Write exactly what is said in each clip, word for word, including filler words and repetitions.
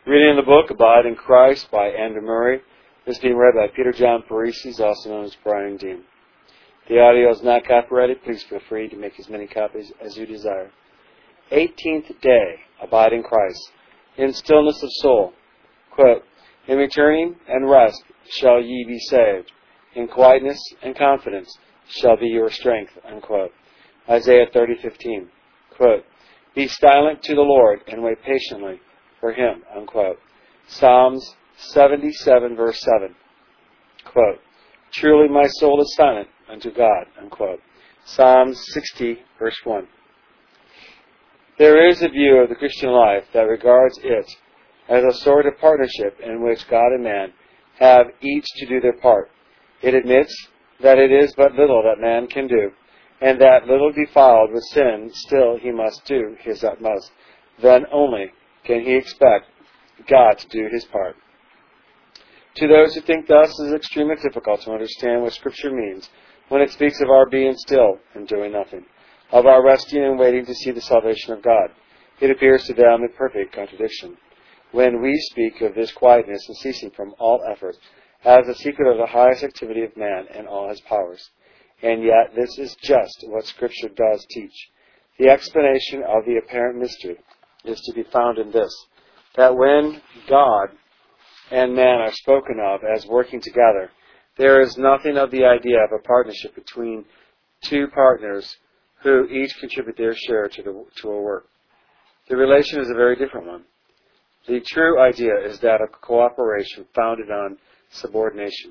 Reading in the book Abide in Christ by Andrew Murray. This is being read by Peter John Parisi, also known as Brian Dean. The audio is not copyrighted. Please feel free to make as many copies as you desire. eighteenth day, Abide in Christ. In stillness of soul. Quote, in returning and rest shall ye be saved. In quietness and confidence shall be your strength. Unquote. Isaiah thirty fifteen. Quote, be silent to the Lord and wait patiently for Him. Unquote. Psalms seventy-seven, verse seven. Quote, truly my soul is silent unto God. Unquote. Psalms sixty, verse one. There is a view of the Christian life that regards it as a sort of partnership in which God and man have each to do their part. It admits that it is but little that man can do, and that little defiled with sin, still he must do his utmost. Then only can he expect God to do His part. To those who think thus, it is extremely difficult to understand what Scripture means when it speaks of our being still and doing nothing, of our resting and waiting to see the salvation of God. It appears to them a perfect contradiction. When we speak of this quietness and ceasing from all effort as the secret of the highest activity of man and all his powers. And yet this is just what Scripture does teach. The explanation of the apparent mystery is to be found in this, that when God and man are spoken of as working together, there is nothing of the idea of a partnership between two partners who each contribute their share to, the, to a work. The relation is a very different one. The true idea is that of cooperation founded on subordination.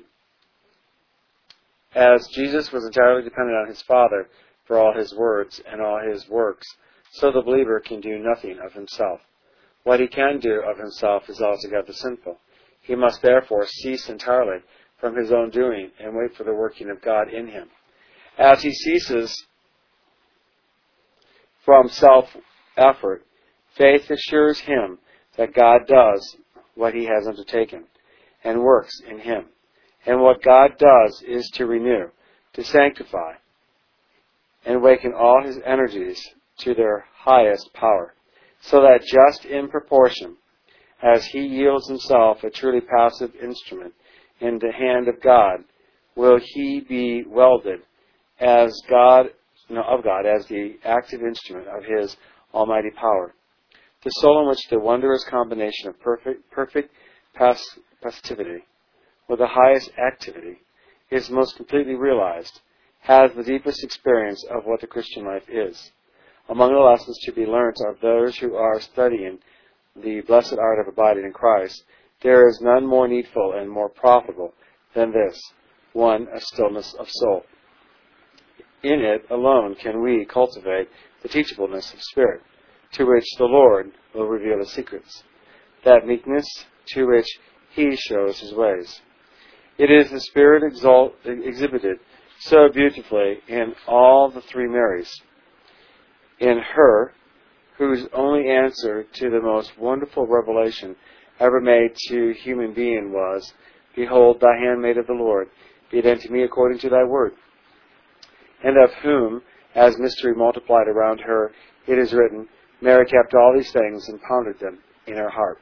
As Jesus was entirely dependent on His Father for all His words and all His works, so the believer can do nothing of himself. What he can do of himself is altogether sinful. He must therefore cease entirely from his own doing and wait for the working of God in him. As he ceases from self-effort, faith assures him that God does what He has undertaken and works in him. And what God does is to renew, to sanctify, and waken all His energies to their highest power, so that just in proportion as He yields Himself a truly passive instrument in the hand of God, will He be welded as God, no, of God as the active instrument of His almighty power. The soul in which the wondrous combination of perfect, perfect pass, passivity with the highest activity is most completely realized, has the deepest experience of what the Christian life is. Among the lessons to be learnt of those who are studying the blessed art of abiding in Christ, there is none more needful and more profitable than this, one, a stillness of soul. In it alone can we cultivate the teachableness of spirit, to which the Lord will reveal His secrets, that meekness to which He shows His ways. It is the Spirit exalt, exhibited so beautifully in all the three Marys. In her, whose only answer to the most wonderful revelation ever made to human being was, behold, thy handmaid of the Lord, be it unto me according to thy word. And of whom, as mystery multiplied around her, it is written, Mary kept all these things and pondered them in her heart.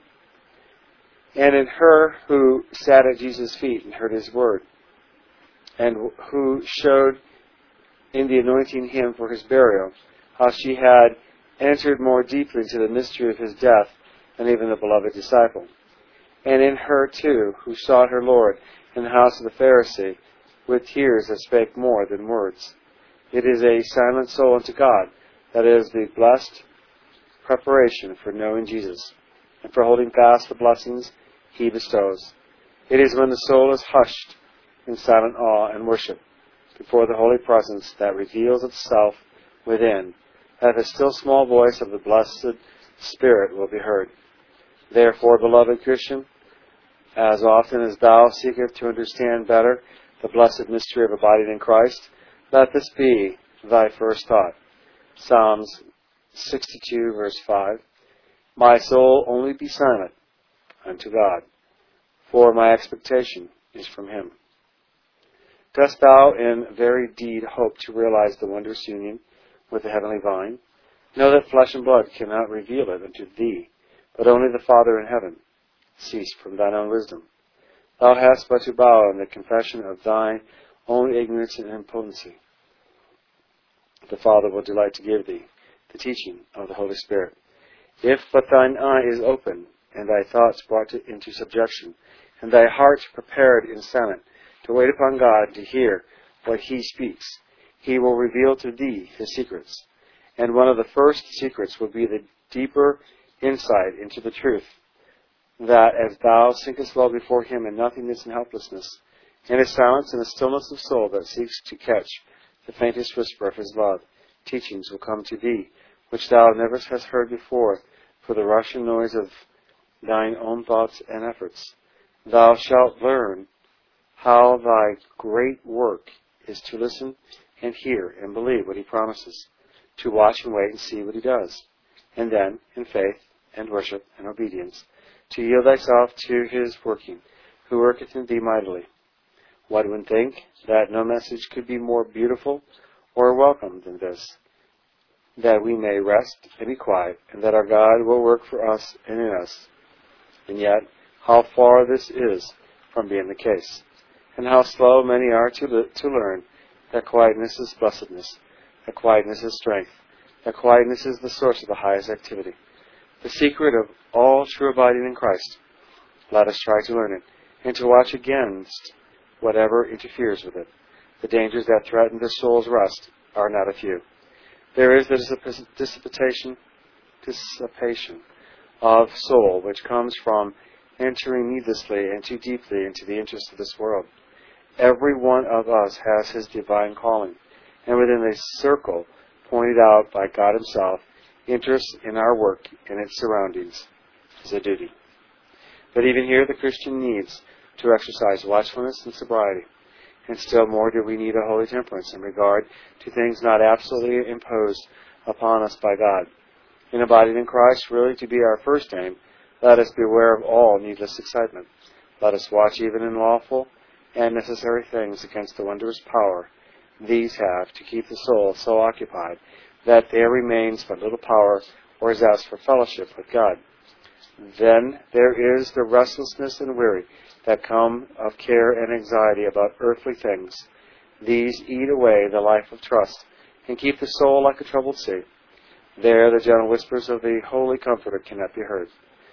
And in her who sat at Jesus' feet and heard His word, and who showed in the anointing Him for His burial, how she had entered more deeply into the mystery of His death than even the beloved disciple. And in her, too, who sought her Lord in the house of the Pharisee, with tears that spake more than words. It is a silent soul unto God that is the blessed preparation for knowing Jesus, and for holding fast the blessings He bestows. It is when the soul is hushed in silent awe and worship before the holy presence that reveals itself within, that the still small voice of the blessed Spirit will be heard. Therefore, beloved Christian, as often as thou seekest to understand better the blessed mystery of abiding in Christ, let this be thy first thought. Psalms sixty-two, verse five. My soul, only be silent unto God, for my expectation is from Him. Dost thou in very deed hope to realize the wondrous union with the heavenly vine? Know that flesh and blood cannot reveal it unto thee, but only the Father in heaven. cease from thine own wisdom. Thou hast but to bow in the confession of thine own ignorance and impotency. The Father will delight to give thee the teaching of the Holy Spirit. If but thine eye is open, and thy thoughts brought to, into subjection, and thy heart prepared in silence to wait upon God to hear what He speaks, He will reveal to thee His secrets. And one of the first secrets will be the deeper insight into the truth, that as thou sinkest well before Him in nothingness and helplessness, in a silence and a stillness of soul that seeks to catch the faintest whisper of His love, teachings will come to thee, which thou never hast heard before, for the rush and noise of thine own thoughts and efforts. Thou shalt learn how thy great work is to listen and hear and believe what He promises, to watch and wait and see what He does, and then, in faith and worship and obedience, to yield thyself to His working, who worketh in thee mightily. One would think that no message could be more beautiful or welcome than this, that we may rest and be quiet, and that our God will work for us and in us. And yet, how far this is from being the case, and how slow many are to, li- to learn that quietness is blessedness, that quietness is strength, that quietness is the source of the highest activity, the secret of all true abiding in Christ. Let us try to learn it, and to watch against whatever interferes with it. The dangers that threaten the soul's rest are not a few. There is the dissip- dissipation, dissipation of soul which comes from entering needlessly and too deeply into the interests of this world. Every one of us has his divine calling, and within a circle pointed out by God Himself, interest in our work and its surroundings is a duty. But even here the Christian needs to exercise watchfulness and sobriety, and still more do we need a holy temperance in regard to things not absolutely imposed upon us by God. In abiding in Christ really to be our first aim, let us beware of all needless excitement. Let us watch even in lawful and necessary things against the wondrous power these have to keep the soul so occupied that there remains but little power or zest for fellowship with God. Then there is the restlessness and weary that come of care and anxiety about earthly things. These eat away the life of trust and keep the soul like a troubled sea. There the gentle whispers of the Holy Comforter cannot be heard,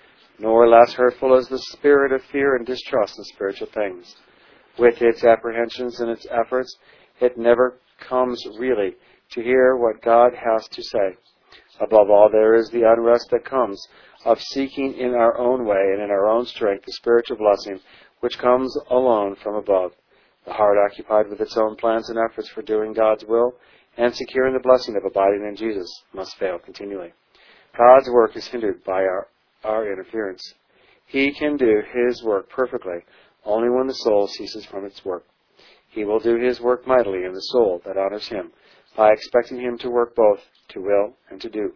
nor less hurtful is the spirit of fear and distrust in spiritual things. With its apprehensions and its efforts, it never comes really to hear what God has to say. Above all, there is the unrest that comes of seeking in our own way and in our own strength the spiritual blessing which comes alone from above. The heart occupied with its own plans and efforts for doing God's will and securing the blessing of abiding in Jesus must fail continually. God's work is hindered by our, our interference. He can do His work perfectly only when the soul ceases from its work. He will do His work mightily in the soul that honors Him by expecting Him to work both to will and to do.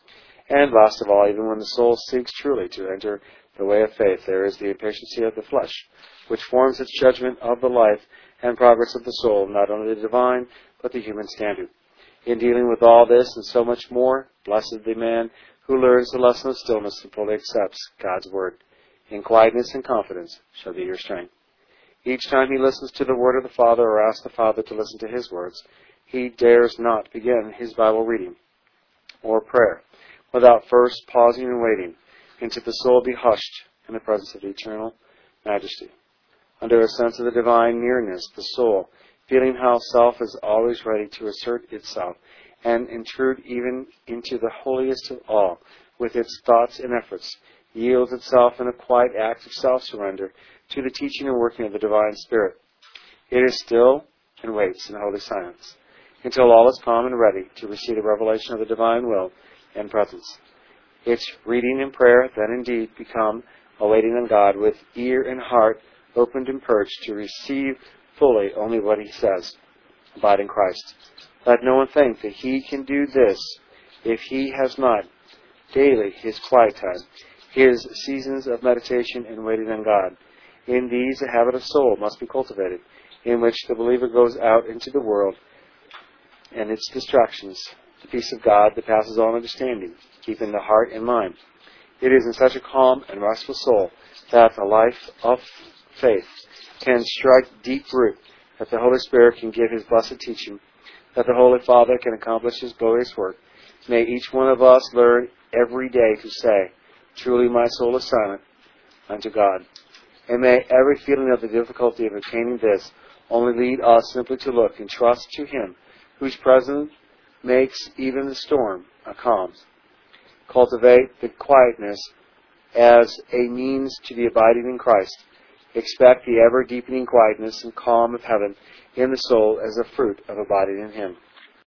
And last of all, even when the soul seeks truly to enter the way of faith, there is the impatiency of the flesh, which forms its judgment of the life and progress of the soul, not only the divine, but the human standard. In dealing with all this and so much more, blessed the man who learns the lesson of stillness and fully accepts God's word. In quietness and confidence shall be your strength. Each time he listens to the word of the Father or asks the Father to listen to his words, he dares not begin his Bible reading or prayer without first pausing and waiting until the soul be hushed in the presence of the eternal majesty. Under a sense of the divine nearness, the soul, feeling how self is always ready to assert itself and intrude even into the holiest of all with its thoughts and efforts, yields itself in a quiet act of self-surrender to the teaching and working of the divine Spirit. It is still and waits in holy silence until all is calm and ready to receive the revelation of the divine will and presence. Its reading and prayer then indeed become a waiting on God with ear and heart opened and purged to receive fully only what He says. Abide in Christ. Let no one think that he can do this if he has not daily his quiet time, his seasons of meditation and waiting on God. In these the habit of soul must be cultivated, in which the believer goes out into the world and its distractions, the peace of God that passes all understanding, keeping the heart and mind It is in such a calm and restful soul that the life of faith can strike deep root, that the Holy Spirit can give His blessed teaching, that the Holy Father can accomplish His glorious work. May each one of us learn every day to say, truly my soul is silent unto God. And may every feeling of the difficulty of obtaining this only lead us simply to look and trust to Him, whose presence makes even the storm a calm. Cultivate the quietness as a means to the abiding in Christ. Expect the ever-deepening quietness and calm of heaven in the soul as a fruit of abiding in Him.